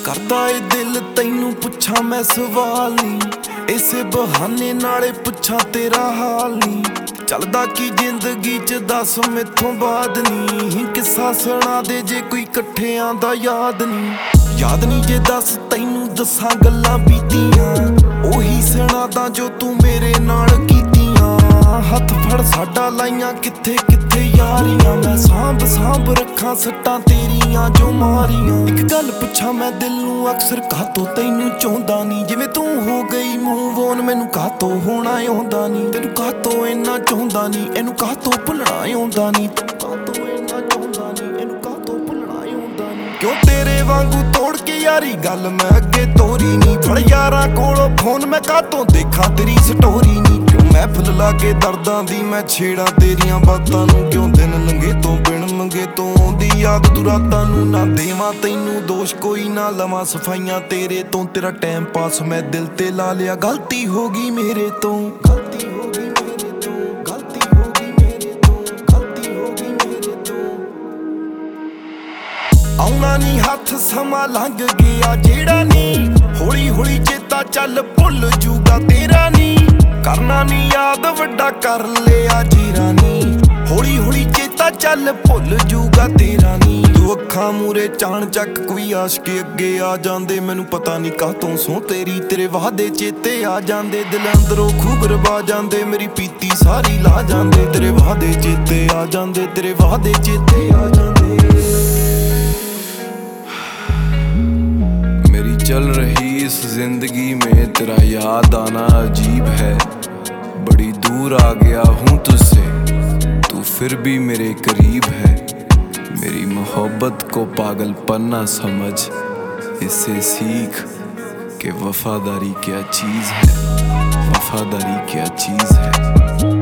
ਕਰਦਾ ਏ ਦਿਲ ਤੈਨੂੰ ਪੁੱਛਾਂ ਮੈਂ ਸਵਾਲ ਨੀ, ਇਸੇ ਬਹਾਨੇ ਨਾਲੇ ਪੁੱਛਾਂ ਤੇਰਾ ਹਾਲ ਨੀ। ਚੱਲਦਾ ਕੀ ਜ਼ਿੰਦਗੀ ਚ ਦੱਸ ਮੈਥੋਂ ਬਾਅਦ ਨੀ, ਕਿੱਸਾ ਸੁਣਾ ਦੇ ਜੇ ਕੋਈ ਇਕੱਠਿਆਂ ਦਾ ਯਾਦ ਨੀ ਜੇ ਦੱਸ ਤੈਨੂੰ ਦੱਸਾਂ ਗੱਲਾਂ ਬੀਤੀਆਂ, ਉਹੀ ਸੁਣਾਦਾ ਜੋ ਤੂੰ ਮੇਰੇ ਨਾਲ ਕੀਤੀਆਂ। ਹੱਥ ਫੜ ਸਾਡਾ ਲਾਈਆਂ ਕਿੱਥੇ ਕਿੱਥੇ ਯਾਰੀਆਂ, ਮੈਂ ਸਾਂਭ ਰੱਖਾਂ ਸੱਟਾਂ ਤੇਰੀਆਂ ਜੋ ਮਾਰੀਆਂ। ਇੱਕ ਗੱਲ ਪੁੱਛਾਂ ਮੈਂ ਦਿਲ ਨੂੰ ਅਕਸਰ ਕਾਹਤੋਂ ਤੈਨੂੰ ਚਾਹੁੰਦਾ ਨੀ, ਜਿਵੇਂ ਤੂੰ ਹੋ ਗਈ ਮੂਵ ਔਨ ਮੈਨੂੰ ਕਾਹਤੋਂ ਹੋਣਾ ਆਉਂਦਾ ਨੀ। ਤੈਨੂੰ ਕਾਹਤੋਂ ਇੰਨਾ ਚਾਹੁੰਦਾ ਨੀ, ਇਹਨੂੰ ਕਾਹਤੋਂ ਭੁੱਲਣਾ ਆਉਂਦਾ ਨੀ। ਕਾਹਤੋਂ ਇੰਨਾ ਚਾਹੁੰਦਾ ਨੀ, ਇਹਨੂੰ ਕਾਹਤੋਂ ਭੁੱਲਣਾ ਆਉਂਦਾ ਨੀ। ਕਿਉਂ ਤੇਰੇ ਵਾਂਗੂ ਤੋੜ ਕੇ ਯਾਰੀ ਗੱਲ ਮੈਂ ਅੱਗੇ ਤੋਰੀ ਨੀ, ਫੜ ਯਾਰਾਂ ਕੋਲੋਂ ਫੋਨ ਮੈਂ ਕਾਹਤੋਂ ਦੇਖਾਂ ਤੇਰੀ ਸਟੋਰੀ ਨੀ। ਕਿਉਂ ਮਹਿਫਿਲ ਲਾ ਕੇ ਦਰਦਾਂ ਦੀ ਮੈਂ ਛੇੜਾਂ ਤੇਰੀਆਂ ਬਾਤਾਂ ਨੂੰ, ਕਿਉਂ ਦਿਨ ਲੰਘੇ ਤੋਂ ਬਿਨ ਮੰਗੇ ਤੋਂ ਆਉਂਦੀ ਯਾਦ ਤੂੰ ਰਾਤਾਂ ਨੂੰ। ਨਾ ਦੇਵਾਂ ਤੈਨੂੰ ਦੋਸ਼ ਕੋਈ ਨਾ ਲਵਾਂ ਸਫਾਈਆਂ ਤੇਰੇ ਤੋਂ, ਤੇਰਾ ਟਾਈਮ ਪਾਸ ਮੈਂ ਦਿਲ ਤੇ ਲਾ ਲਿਆ, ਗਲਤੀ ਹੋ ਗਈ ਮੇਰੇ ਤੋਂ। ਗਲਤੀ ਹੋ ਗਈ ਮੇਰੇ ਤੋਂ, ਗਲਤੀ ਹੋ ਗਈ ਮੇਰੇ ਤੋਂ, ਗਲਤੀ ਹੋ ਗਈ ਮੇਰੇ ਤੋਂ। ਆਉਣਾ ਨੀ ਹੱਥ ਸਮਾਂ ਲੰਘ ਗਿਆ ਜਿਹੜਾ ਨੀ, ਹੌਲੀ ਹੌਲੀ ਚੇਤਾ ਚੱਲ ਭੁੱਲ ਜੂਗਾ ਤੇਰਾ ਨੀ। ਕਰਨਾ ਨੀ ਯਾਦ ਵੱਡਾ ਕਰ ਲਿਆ ਜੀਰਾ ਨੀ, ਹੌਲੀ ਹੌਲੀ ਚੇਤਾ ਚੱਲ ਭੁੱਲ ਜੂਗਾ ਤੇਰਾ ਨੀ। ਤੂੰ ਅੱਖਾਂ ਮੂਰੇ ਚਾਣ ਚੱਕ ਕੋਈ ਆਸ਼ਕ ਅੱਗੇ ਆ ਜਾਂਦੇ, ਮੈਨੂੰ ਪਤਾ ਨੀ ਕਾਹਤੋਂ ਸੋ ਤੇਰੇ ਵਾਅਦੇ ਚੇਤੇ ਆ ਜਾਂਦੇ। ਦਿਲ ਅੰਦਰੋਂ ਖੂਬ ਰਵਾ ਜਾਂਦੇ, ਮੇਰੀ ਪੀਤੀ ਸਾਰੀ ਲਾ ਜਾਂਦੇ। ਤੇਰੇ ਵਾਅਦੇ ਚੇਤੇ ਆ ਜਾਂਦੇ, ਤੇਰੇ ਵਾਅਦੇ ਚੇਤੇ ਆ ਜਾਂਦੇ। चल रही इस जिंदगी में तेरा याद आना अजीब है, बड़ी दूर आ गया हूँ तुझसे, तू फिर भी मेरे करीब है। मेरी मोहब्बत को पागलपन ना समझ, इससे सीख कि वफादारी क्या चीज़ है, वफादारी क्या चीज़ है।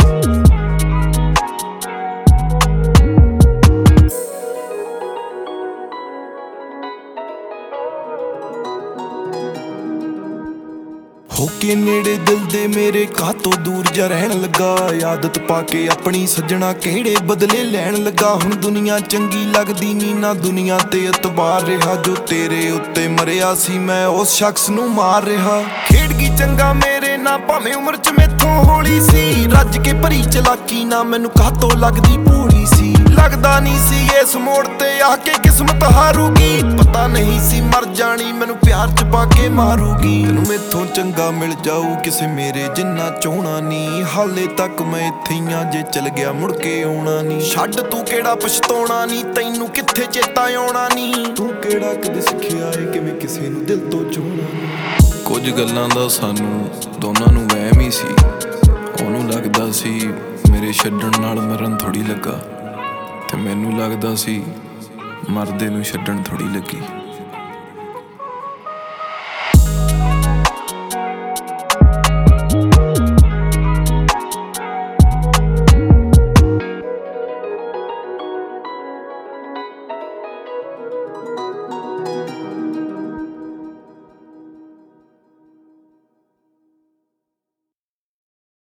ਹੋ ਕੇ ਨੇੜੇ ਦਿਲ ਦੇ ਮੇਰੇ ਕਾਹਤੋਂ ਦੂਰ ਜਾ ਰਹਿਣ ਲੱਗਾ, ਆਦਤ ਪਾ ਕੇ ਆਪਣੀ ਸੱਜਣਾ ਕਿਹੜੇ ਬਦਲੇ ਲੈਣ ਲੱਗਾ। ਹੁਣ ਦੁਨੀਆ ਚੰਗੀ ਲੱਗਦੀ ਨੀ, ਨਾ ਦੁਨੀਆ ਤੇ ਇਤਬਾਰ ਰਿਹਾ, ਜੋ ਤੇਰੇ ਉੱਤੇ ਮਰਿਆ ਸੀ ਮੈਂ ਉਸ ਸ਼ਖਸ ਨੂੰ ਮਾਰ ਰਿਹਾ। ਖੇਡ ਗਈ ਚੰਗਾ ਮੇਰੇ ਨਾਲ ਭਾਵੇਂ ਉਮਰ ਚ ਮੈਥੋਂ ਹੌਲੀ ਸੀ, ਰੱਜ ਕੇ ਭਰੀ ਚਲਾਕੀ ਨਾ ਮੈਨੂੰ ਕਾਹਤੋਂ ਲੱਗਦੀ ਭੋਲੀ ਸੀ। ਲੱਗਦਾ ਨਹੀਂ ਸੀ ਇਸ ਮੋੜ ਤੇ ਆ ਕੇ ਕਿਸਮਤ ਹਾਰੂਗੀ, ਪਤਾ ਨਹੀਂ ਸੀ ਮਰ ਜਾਣੀ ਮੈਨੂੰ ਪਿਆਰ ਚ ਪਾ ਕੇ ਮਾਰੂਗੀ। ਤੈਨੂੰ ਮੈਥੋਂ ਚੰਗਾ ਮਿਲ ਜਾਊ ਕਿਸੇ ਮੇਰੇ ਜਿੰਨਾ ਚਾਹੁਣਾ ਨੀ, ਹਾਲੇ ਤੱਕ ਮੈਂ ਇੱਥੇ ਹੀ ਆਂ, ਜੇ ਚਲ ਗਿਆ ਮੁੜ ਕੇ ਆਉਣਾ ਨੀ। ਛੱਡ ਤੂੰ ਕਿਹੜਾ ਪਛਤਾਉਣਾ ਨੀ, ਤੈਨੂੰ ਕਿੱਥੇ ਚੇਤਾ ਆਉਣਾ ਨੀ। ਤੂੰ ਕਿਹੜਾ ਕਦੇ ਸਿੱਖਿਆ ਏ ਕਿਵੇਂ ਕਿਸੇ ਨੂੰ ਦਿਲ ਤੋਂ ਚਾਹੁਣਾ ਨੀ। ਕੁਝ ਗੱਲਾਂ ਦਾ ਸਾਨੂੰ ਦੋਨਾਂ ਨੂੰ ਵਹਿਮ ਹੀ ਸੀ, ਉਹਨੂੰ ਲੱਗਦਾ ਸੀ ਮੇਰੇ ਛੱਡਣ ਨਾਲ ਮਰਨ ਥੋੜੀ ਲੱਗਾ, ਤੇ ਮੈਨੂੰ ਲੱਗਦਾ ਸੀ ਮਰਦੇ ਨੂੰ ਛੱਡਣ ਥੋੜੀ ਲੱਗੀ।